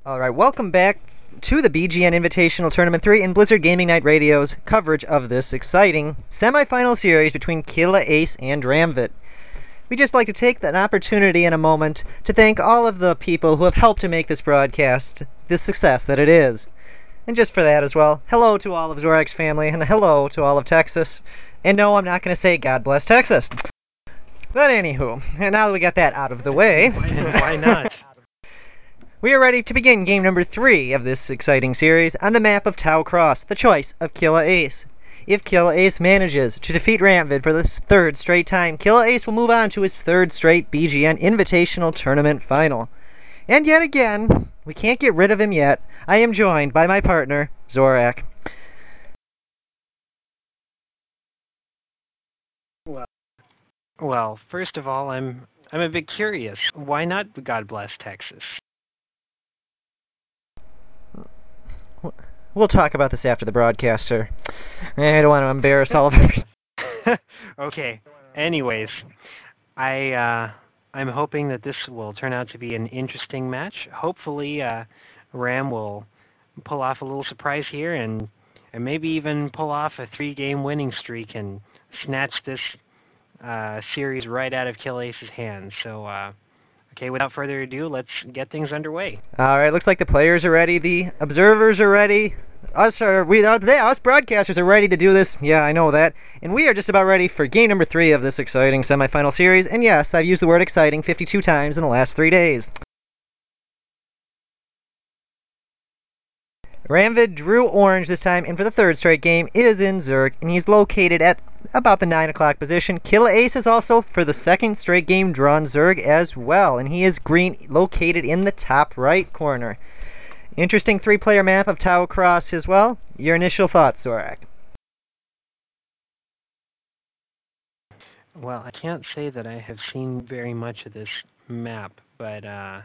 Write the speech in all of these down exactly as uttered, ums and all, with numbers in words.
Alright, welcome back to the B G N Invitational Tournament three and Blizzard Gaming Night Radio's coverage of this exciting semi-final series between Killa Ace and Ramvid. We'd just like to take that opportunity in a moment to thank all of the people who have helped to make this broadcast the success that it is. And just for that as well, hello to all of Zorak's family, and hello to all of Texas. And no, I'm not going to say God bless Texas. But anywho, and now that we got that out of the way... Why not? We are ready to begin game number three of this exciting series on the map of Tau Cross, the choice of Killa Ace. If Killa Ace manages to defeat Ramvid for the third straight time, Killa Ace will move on to his third straight B G N Invitational Tournament final. And yet again, we can't get rid of him yet. I am joined by my partner, Zorak. Well, well, first of all, I'm I'm a bit curious. Why not God bless Texas? We'll talk about this after the broadcast, sir. I don't want to embarrass all of our... Okay. Anyways, I, uh, I'm hoping that this will turn out to be an interesting match. Hopefully, uh, Ram will pull off a little surprise here and, and maybe even pull off a three-game winning streak and snatch this uh, series right out of Killa Ace's hands. So, uh, okay, without further ado, let's get things underway. All right, looks like the players are ready, the observers are ready. Us are we uh, they, us broadcasters are ready to do this. Yeah, I know that. And we are just about ready for game number three of this exciting semifinal series. And yes, I've used the word exciting fifty-two times in the last three days. Ramvid drew orange this time, and for the third straight game is in Zerg, and he's located at about the nine o'clock position. Killa Ace has also, for the second straight game, drawn Zerg as well, and he is green, located in the top right corner. Interesting three-player map of Tau Cross as well. Your initial thoughts, Zorak? Well, I can't say that I have seen very much of this map, but uh,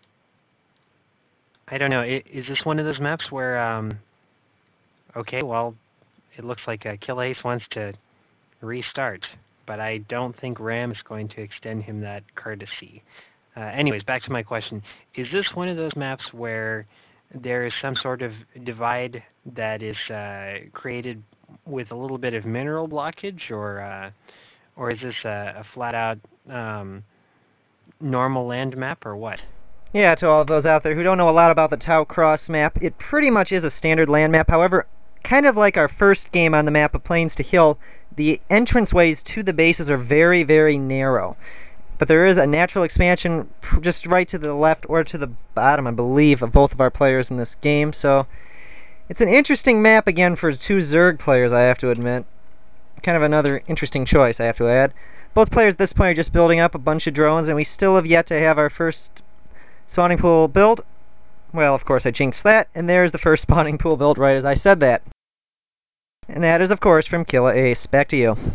I don't know. I, is this one of those maps where, um, okay, well, it looks like uh, Killa Ace wants to restart, but I don't think Ram is going to extend him that courtesy. Uh, anyways, back to my question. Is this one of those maps where there is some sort of divide that is uh, created with a little bit of mineral blockage, or uh, or is this a, a flat-out um, normal land map, or what? Yeah, to all of those out there who don't know a lot about the Tau Cross map, it pretty much is a standard land map. However, kind of like our first game on the map of Plains to Hill, the entranceways to the bases are very, very narrow. But there is a natural expansion just right to the left or to the bottom, I believe, of both of our players in this game. So it's an interesting map, again, for two Zerg players, I have to admit. Kind of another interesting choice, I have to add. Both players at this point are just building up a bunch of drones, and we still have yet to have our first spawning pool built. Well, of course, I jinxed that, and there's the first spawning pool built right as I said that. And that is, of course, from Killa Ace. Back to you.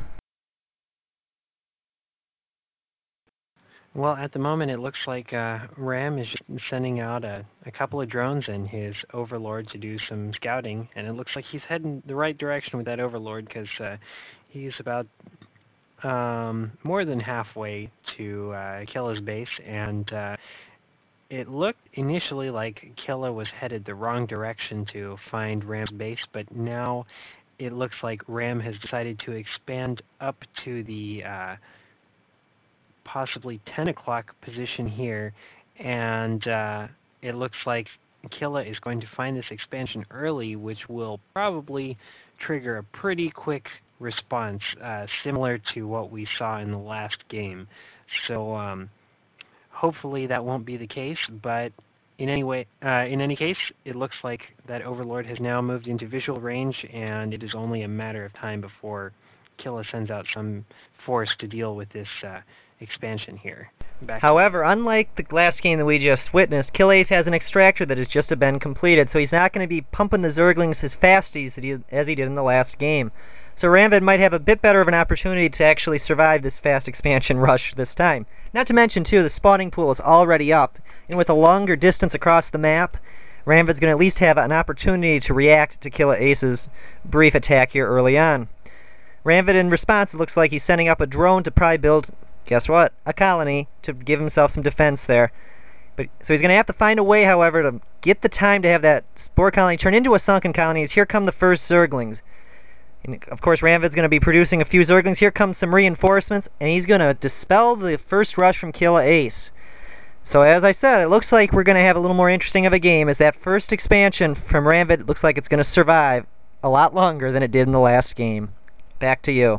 Well, at the moment, it looks like uh, Ram is sending out a, a couple of drones and his Overlord to do some scouting, and it looks like he's heading the right direction with that Overlord, because uh, he's about um, more than halfway to uh, Killa's base, and uh, it looked initially like Killa was headed the wrong direction to find Ram's base, but now it looks like Ram has decided to expand up to the uh, possibly ten o'clock position here, and uh, it looks like Killa is going to find this expansion early, which will probably trigger a pretty quick response, uh, similar to what we saw in the last game. So um, hopefully that won't be the case, but in any way, uh, in any case, it looks like that Overlord has now moved into visual range, and it is only a matter of time before Killa sends out some force to deal with this uh, expansion here. Back However, unlike the last game that we just witnessed, Killa Ace has an extractor that has just been completed, so he's not going to be pumping the Zerglings as fast as he, as he did in the last game. So Ramvid might have a bit better of an opportunity to actually survive this fast expansion rush this time. Not to mention, too, the spawning pool is already up, and with a longer distance across the map, Ramvid's going to at least have an opportunity to react to Killa Ace's brief attack here early on. Ramvid, in response, it looks like he's sending up a drone to probably build, guess what, a colony to give himself some defense there. But so he's going to have to find a way, however, to get the time to have that spore colony turn into a sunken colony. As here come the first Zerglings. And of course, Ramvid's going to be producing a few Zerglings. Here comes some reinforcements, and he's going to dispel the first rush from Killa Ace. So as I said, it looks like we're going to have a little more interesting of a game, as that first expansion from Ramvid looks like it's going to survive a lot longer than it did in the last game. Back to you.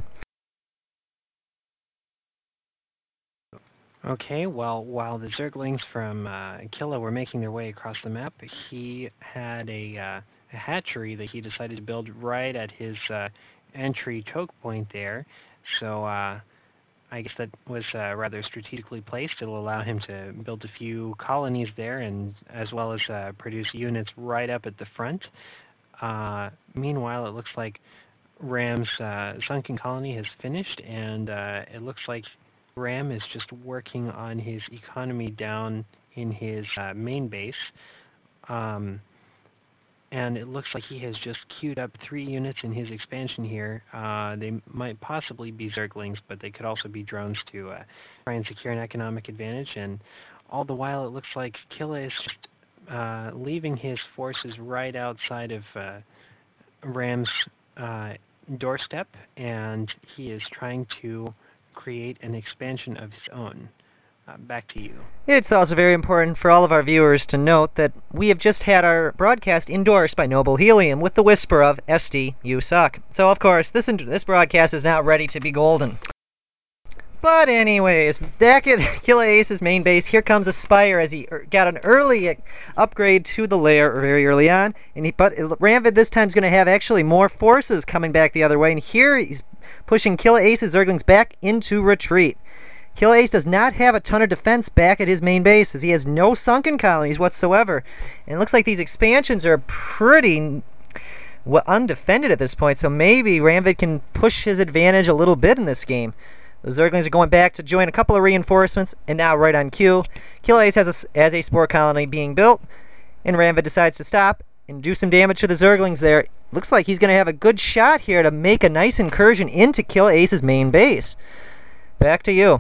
Okay, well, while the Zerglings from uh, Killa were making their way across the map, he had a, uh, a hatchery that he decided to build right at his uh, entry choke point there. So uh, I guess that was uh, rather strategically placed. It'll allow him to build a few colonies there, and as well as uh, produce units right up at the front. Uh, meanwhile, it looks like Ram's uh, sunken colony has finished, and uh, it looks like Ram is just working on his economy down in his uh, main base. Um, and it looks like he has just queued up three units in his expansion here. Uh, they might possibly be Zerglings, but they could also be drones to uh, try and secure an economic advantage. And all the while, it looks like Killa is just uh, leaving his forces right outside of uh, Ram's uh, doorstep, and he is trying to create an expansion of his own. Uh, back to you. It's also very important for all of our viewers to note that we have just had our broadcast endorsed by Noble Helium with the whisper of S D, you suck. So of course, this this broadcast is now ready to be golden. But anyways, back at Killa Ace's main base, here comes Aspire as he er, got an early upgrade to the lair very early on. And he, but Ramvid this time is going to have actually more forces coming back the other way. And here he's pushing Killa Ace's Zerglings back into retreat. Killa Ace does not have a ton of defense back at his main base, as he has no sunken colonies whatsoever. And it looks like these expansions are pretty well, undefended at this point, so maybe Ramvid can push his advantage a little bit in this game. The Zerglings are going back to join a couple of reinforcements, and now right on cue, Killa Ace has a, has a spore colony being built, and Ramvid decides to stop and do some damage to the Zerglings there. Looks like he's going to have a good shot here to make a nice incursion into Killa Ace's main base. Back to you.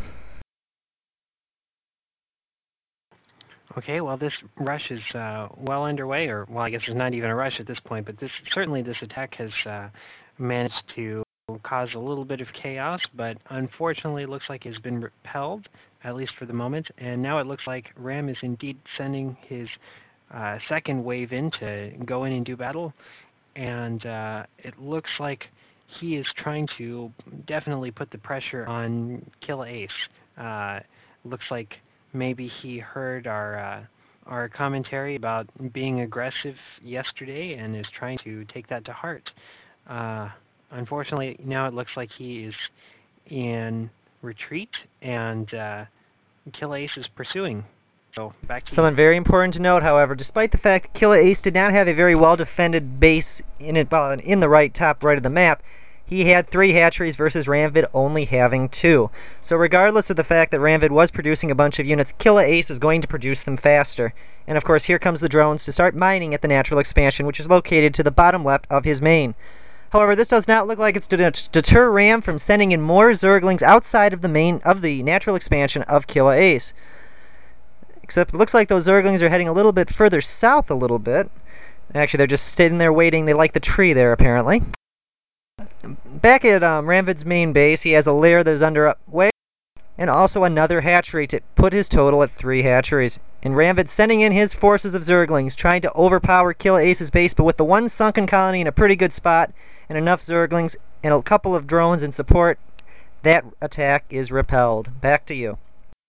Okay, well, this rush is uh, well underway, or, well, I guess it's not even a rush at this point, but this certainly this attack has uh, managed to cause a little bit of chaos, but unfortunately it looks like it's been repelled, at least for the moment, and now it looks like Ram is indeed sending his uh, second wave in to go in and do battle, and uh, it looks like he is trying to definitely put the pressure on Killa Ace. Uh, looks like maybe he heard our uh, our commentary about being aggressive yesterday and is trying to take that to heart. Uh, unfortunately, now it looks like he is in retreat, and uh, Killa Ace is pursuing. So back to Something you. very important to note, however, despite the fact that Killa Ace did not have a very well-defended base in it, well, in the right top right of the map, he had three hatcheries versus Ramvid only having two. So regardless of the fact that Ramvid was producing a bunch of units, Killa Ace was going to produce them faster. And of course, here comes the drones to start mining at the natural expansion, which is located to the bottom left of his main. However, this does not look like it's to deter Ram from sending in more Zerglings outside of the main of the natural expansion of Killa Ace. Except it looks like those Zerglings are heading a little bit further south a little bit. Actually, they're just sitting there waiting. They like the tree there, apparently. Back at um, Ramvid's main base, he has a lair that is underway, and also another hatchery to put his total at three hatcheries. And Ramvid sending in his forces of Zerglings, trying to overpower Killa Ace's base, but with the one sunken colony in a pretty good spot, and enough Zerglings, and a couple of drones in support, that attack is repelled. Back to you.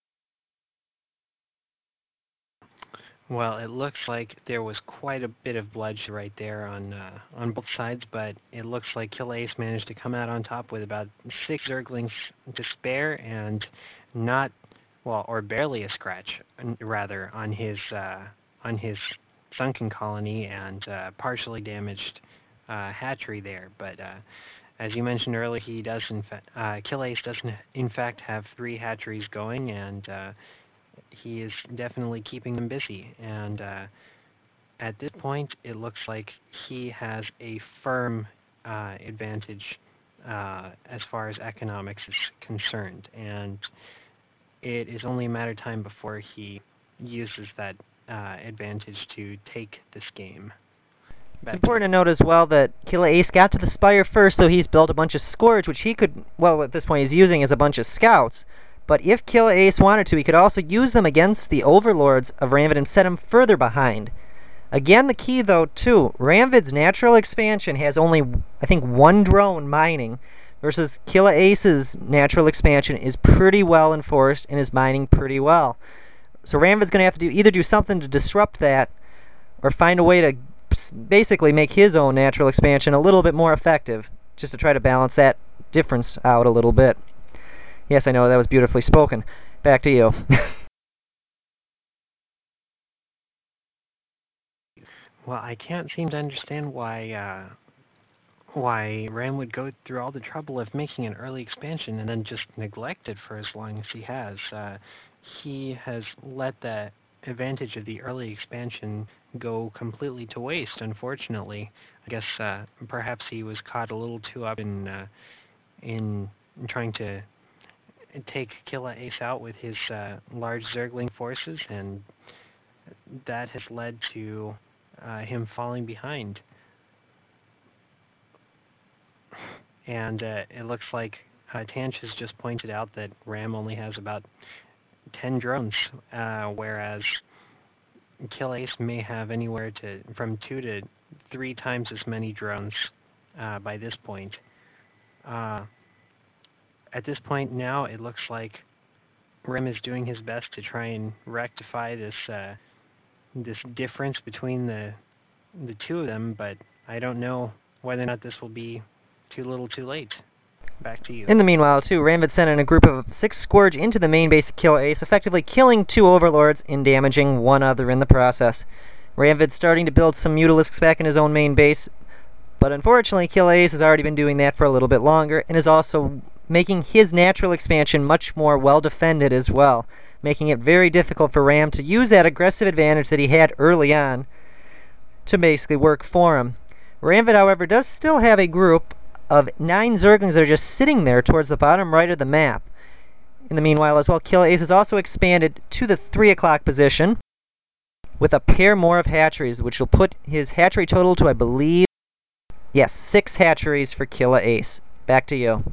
Well, it looks like there was quite a bit of bloodshed right there on uh, on both sides, but it looks like Killa Ace managed to come out on top with about six Zerglings to spare, and not, well, or barely a scratch, rather, on his uh, on his sunken colony and uh, partially damaged uh, hatchery there. But uh, as you mentioned earlier, he does in fact, uh, Killa Ace does in fact have three hatcheries going, and uh, he is definitely keeping them busy, and uh, at this point, it looks like he has a firm uh, advantage uh, as far as economics is concerned, and it is only a matter of time before he uses that uh, advantage to take this game. It's Back to important to you. note as well that Killa Ace got to the Spire first, so he's built a bunch of Scourge, which he could, well, at this point he's using as a bunch of Scouts. But if Killa Ace wanted to, he could also use them against the Overlords of Ramvid and set him further behind. Again, the key, though, too, Ramvid's natural expansion has only, I think, one drone mining, versus Killa Ace's natural expansion is pretty well enforced and is mining pretty well. So Ramvid's going to have to do either do something to disrupt that, or find a way to basically make his own natural expansion a little bit more effective, just to try to balance that difference out a little bit. Yes, I know, that was beautifully spoken. Back to you. Well, I can't seem to understand why uh, why Ram would go through all the trouble of making an early expansion and then just neglect it for as long as he has. Uh, he has let the advantage of the early expansion go completely to waste, unfortunately. I guess uh, perhaps he was caught a little too up in, uh, in trying to take Killa Ace out with his uh, large Zergling forces, and that has led to uh, him falling behind. And uh, it looks like uh, Tanch has just pointed out that Ram only has about ten drones, uh, whereas Kill Ace may have anywhere to from two to three times as many drones uh, by this point. Uh, at this point now, it looks like Ram is doing his best to try and rectify this uh, this difference between the the two of them, but I don't know whether or not this will be too little too late. Back to you. In the meanwhile, too, Ramvid sent in a group of six Scourge into the main base to kill Ace, effectively killing two Overlords and damaging one other in the process. Ramvid's starting to build some Mutalisks back in his own main base, but unfortunately, Kill Ace has already been doing that for a little bit longer, and is also making his natural expansion much more well-defended as well, making it very difficult for Ram to use that aggressive advantage that he had early on to basically work for him. Ramvid, however, does still have a group of nine Zerglings that are just sitting there towards the bottom right of the map. In the meanwhile as well, Kill Ace has also expanded to the three o'clock position with a pair more of hatcheries, which will put his hatchery total to, I believe, yes, six hatcheries for Kill Ace. Back to you.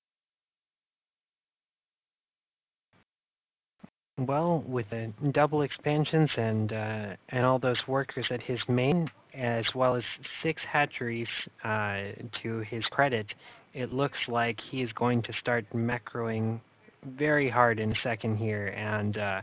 Well, with the double expansions and uh, and all those workers at his main, as well as six hatcheries uh, to his credit, it looks like he is going to start macroing very hard in a second here, and uh,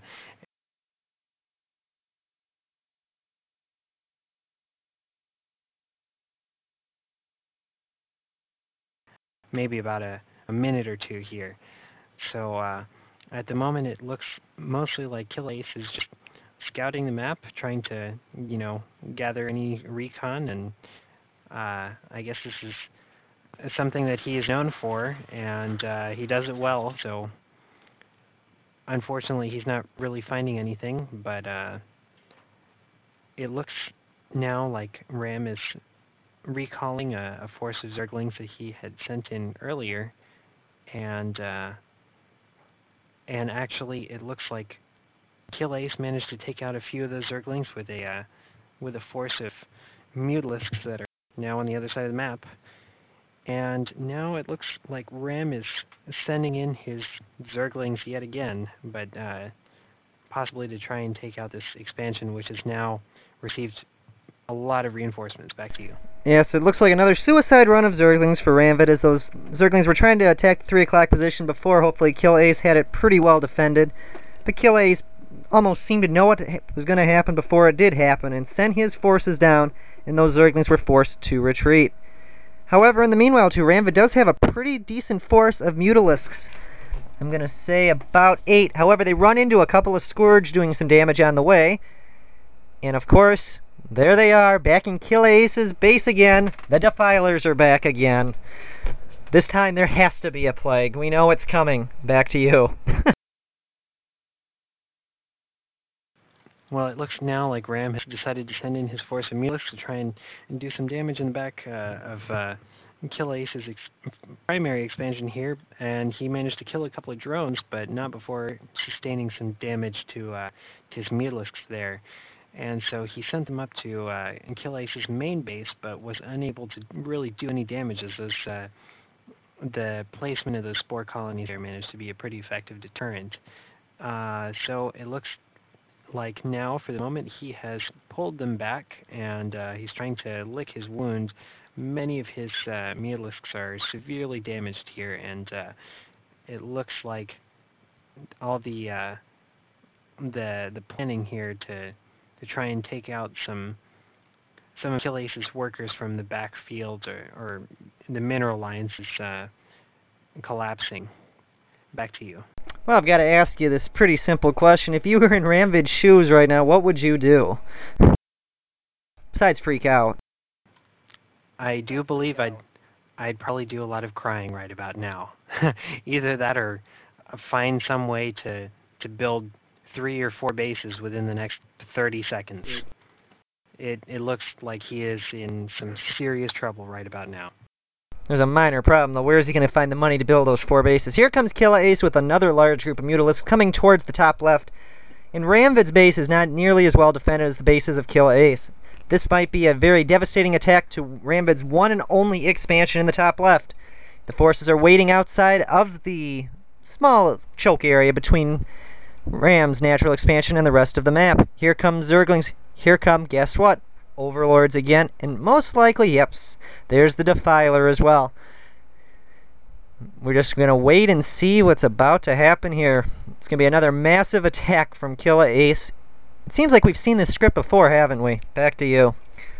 maybe about a, a minute or two here. So uh, at the moment, it looks mostly like Kill Ace is just scouting the map, trying to, you know, gather any recon, and uh, I guess this is something that he is known for, and uh, he does it well, so unfortunately he's not really finding anything, but uh, it looks now like Ram is recalling a, a force of Zerglings that he had sent in earlier, and uh, and actually it looks like Kill Ace managed to take out a few of those Zerglings with a uh, with a force of Mutalisks that are now on the other side of the map. And now it looks like Ram is sending in his Zerglings yet again, but uh, possibly to try and take out this expansion, which has now received a lot of reinforcements. Back to you. Yes, it looks like another suicide run of Zerglings for Ramvid, as those Zerglings were trying to attack the three o'clock position before. Hopefully Kill Ace had it pretty well defended. But Kill Ace almost seemed to know what was going to happen before it did happen, and sent his forces down, and those Zerglings were forced to retreat. However, in the meanwhile, too, Ramvid does have a pretty decent force of Mutalisks. I'm going to say about eight. However, they run into a couple of Scourge doing some damage on the way. And of course, there they are, back in Kill Ace's base again. The Defilers are back again. This time there has to be a plague. We know it's coming. Back to you. Well, it looks now like Ram has decided to send in his force of Mutalisks to try and, and do some damage in the back uh, of uh, Kill Ace's ex primary expansion here, and he managed to kill a couple of drones, but not before sustaining some damage to, uh, to his Mutalisks there. And so he sent them up to uh, Kill Ace's main base, but was unable to really do any damage as those, uh, the placement of those spore colonies there managed to be a pretty effective deterrent. Uh, so it looks like now, for the moment, he has pulled them back, and uh, he's trying to lick his wound. Many of his uh, Mutalisks are severely damaged here, and uh, it looks like all the uh, the the planning here to to try and take out some some of Kill Ace's workers from the backfield or, or the mineral lines is uh, collapsing. Back to you. Well, I've got to ask you this pretty simple question. If you were in Ramvid's shoes right now, what would you do? Besides freak out. I do believe I'd, I'd probably do a lot of crying right about now. Either that or find some way to, to build three or four bases within the next thirty seconds. It, it looks like he is in some serious trouble right about now. There's a minor problem, though. Where is he going to find the money to build those four bases? Here comes Killa Ace with another large group of Mutalisks coming towards the top left. And Ramvid's base is not nearly as well defended as the bases of Killa Ace. This might be a very devastating attack to Ramvid's one and only expansion in the top left. The forces are waiting outside of the small choke area between Ram's natural expansion and the rest of the map. Here come Zerglings. Here come, guess what? Overlords again, and most likely, yep, there's the Defiler as well. We're just going to wait and see what's about to happen here. It's going to be another massive attack from Killa Ace. It seems like we've seen this script before, haven't we? Back to you.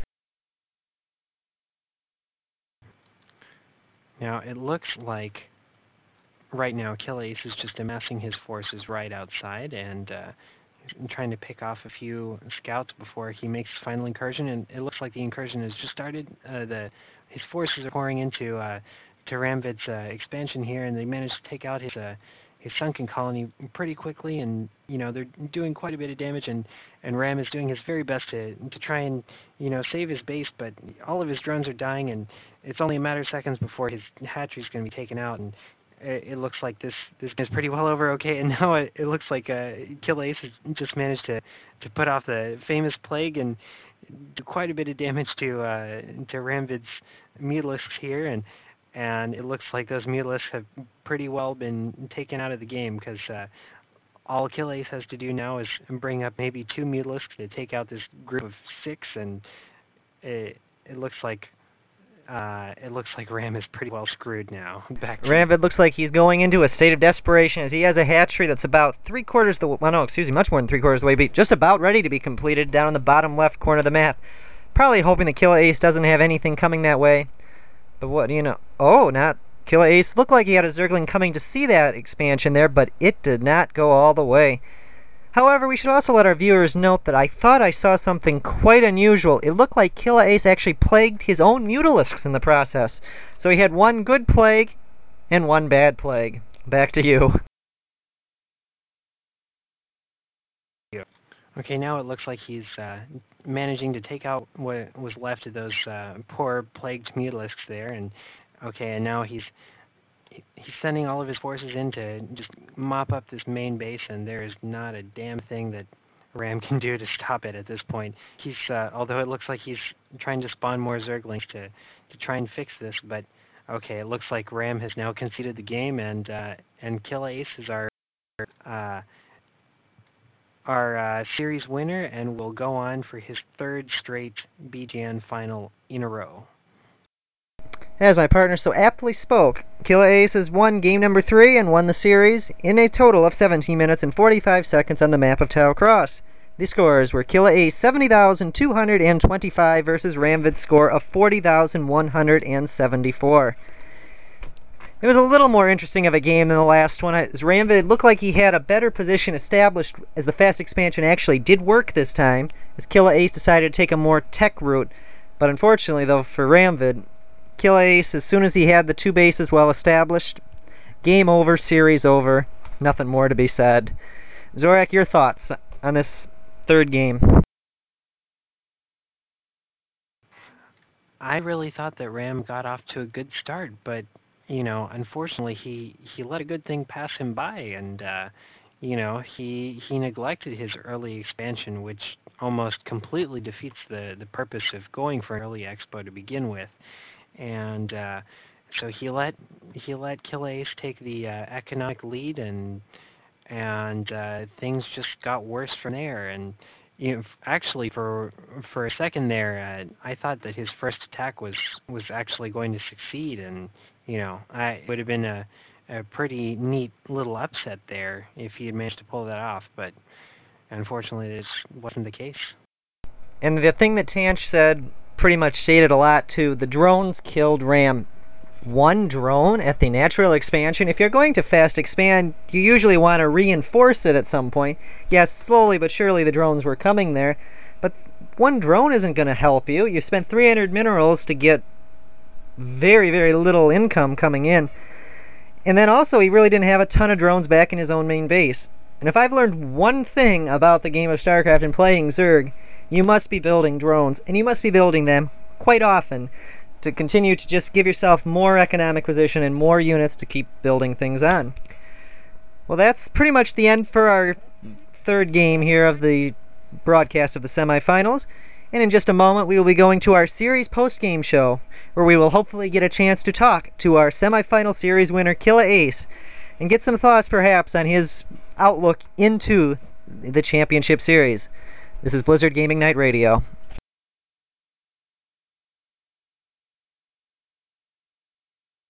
Now, it looks like right now Killa Ace is just amassing his forces right outside, and uh, trying to pick off a few scouts before he makes his final incursion, and it looks like the incursion has just started. Uh, the his forces are pouring into uh, to Ramvid's uh, expansion here, and they managed to take out his uh, his sunken colony pretty quickly, and you know they're doing quite a bit of damage, and and Ram is doing his very best to to try and you know save his base, but all of his drones are dying, and it's only a matter of seconds before his hatchery is going to be taken out, and it looks like this this is pretty well over. Okay, and now it, it looks like uh, Killa Ace has just managed to to put off the famous plague and do quite a bit of damage to uh, to Ramvid's Mutalisks here, and and it looks like those Mutalisks have pretty well been taken out of the game, because uh, all Killa Ace has to do now is bring up maybe two Mutalisks to take out this group of six, and it it looks like. Uh, it looks like Ram is pretty well screwed now. Back to Ramvid looks like he's going into a state of desperation as he has a hatchery that's about three quarters the well, no, excuse me, much more than three quarters of the way, but just about ready to be completed down in the bottom left corner of the map. Probably hoping that Killa Ace doesn't have anything coming that way. But what do you know? Oh, not Killa Ace. Looked like he had a Zergling coming to see that expansion there, but it did not go all the way. However, we should also let our viewers note that I thought I saw something quite unusual. It looked like Killa Ace actually plagued his own Mutalisks in the process. So he had one good plague and one bad plague. Back to you. Okay, now it looks like he's uh, managing to take out what was left of those uh, poor plagued Mutalisks there, and okay, and now he's he's sending all of his forces in to just mop up this main base, and there is not a damn thing that Ram can do to stop it at this point. He's, uh, although it looks like he's trying to spawn more Zerglings to, to try and fix this, but okay, it looks like Ram has now conceded the game, and uh, and Killa Ace is our uh, our uh, series winner, and will go on for his third straight B G N final in a row. As my partner so aptly spoke, Killa Ace has won game number three and won the series in a total of seventeen minutes and forty-five seconds on the map of Tau Cross. The scores were Killa Ace seventy thousand two hundred twenty-five versus Ramvid's score of forty thousand one hundred seventy-four. It was a little more interesting of a game than the last one, as Ramvid looked like he had a better position established as the fast expansion actually did work this time, as Killa Ace decided to take a more tech route. But unfortunately, though, for Ramvid, Killa Ace, as soon as he had the two bases well established, game over, series over, nothing more to be said. Zorak, your thoughts on this third game? I really thought that Ram got off to a good start, but you know, unfortunately, he he let a good thing pass him by, and uh, you know, he he neglected his early expansion, which almost completely defeats the the purpose of going for an early expo to begin with. And uh, so he let he let Kill Ace take the uh, economic lead, and and uh, things just got worse from there. And you know, actually, for for a second there, uh, I thought that his first attack was was actually going to succeed, and you know, I it would have been a a pretty neat little upset there if he had managed to pull that off. But unfortunately, this wasn't the case. And the thing that Tanch said pretty much stated a lot too. The drones killed Ram. One drone at the natural expansion. If you're going to fast expand, you usually want to reinforce it at some point. Yes, slowly but surely the drones were coming there, but one drone isn't going to help you. You spent three hundred minerals to get very, very little income coming in. And then also, he really didn't have a ton of drones back in his own main base. And if I've learned one thing about the game of StarCraft and playing Zerg, you must be building drones, and you must be building them quite often to continue to just give yourself more economic position and more units to keep building things on. Well, that's pretty much the end for our third game here of the broadcast of the semifinals. And in just a moment, we will be going to our series post-game show, where we will hopefully get a chance to talk to our semifinal series winner, Killa Ace, and get some thoughts perhaps on his outlook into the championship series. This is Blizzard Gaming Night Radio.